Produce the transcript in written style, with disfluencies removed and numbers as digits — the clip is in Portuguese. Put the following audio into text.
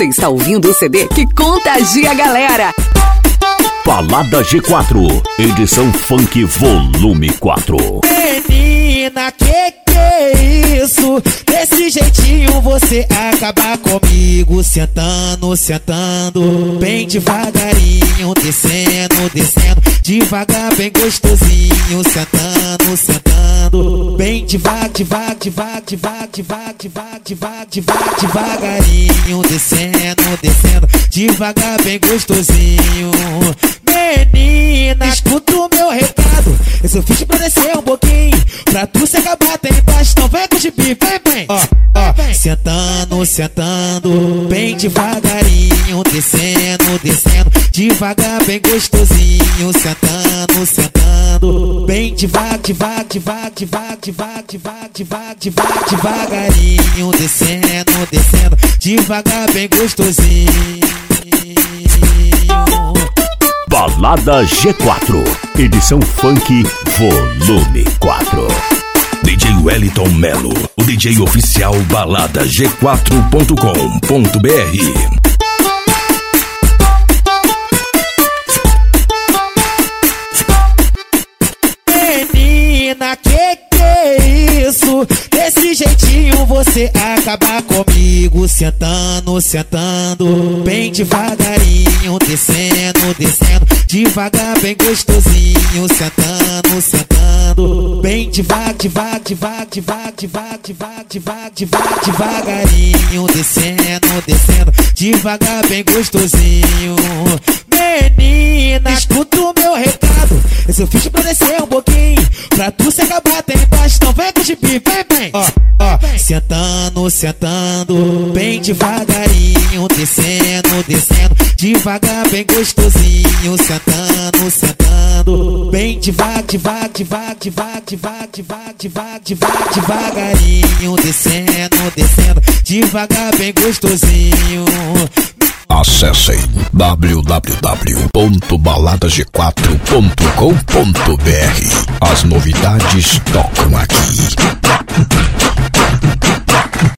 Você está ouvindo o CD que contagia a galera. Balada G4, edição funk volume 4. Menina, que é isso? Desse jeitinho você acaba comigo. Sentando, sentando, bem devagarinho. Descendo, descendo, devagar, bem gostosinho. Sentando, sentando, bem devagarinho. Descendo, descendo, devagar, bem gostosinho. Menina, escuta o meu recado. Eu só fiz pra descer um pouquinho, pra tu se acabar até embaixo. Então vem com o chipi, vem. Sentando, sentando, bem devagarinho. Descendo, descendo, devagar, bem gostosinho. Sentando, sentando, bem devagarinho. Descendo, descendo, devagar, bem gostosinho. Balada G4, edição funk volume 4. DJ Wellington Melo, o DJ oficial baladag4.com.br. Menina, que é isso? Desse jeitinho você acaba comigo. Sentando, sentando, bem devagarinho. Descendo, descendo, devagar, bem gostosinho. Sentando, sentando, bem devagarinho. Descendo, descendo, devagar, bem gostosinho. Menina, escuta o meu recado. Eu só fiz pra descer um pouquinho, pra tu se acabar até embaixo. Então vem com o chipi, vem. Sentando, sentando, bem devagarinho. Descendo, descendo, devagar, bem gostosinho. Sentando, sentando, bem devagarinho. Descendo, descendo, devagar, bem gostosinho. Acessem www.baladag4.com.br. As novidades tocam aqui.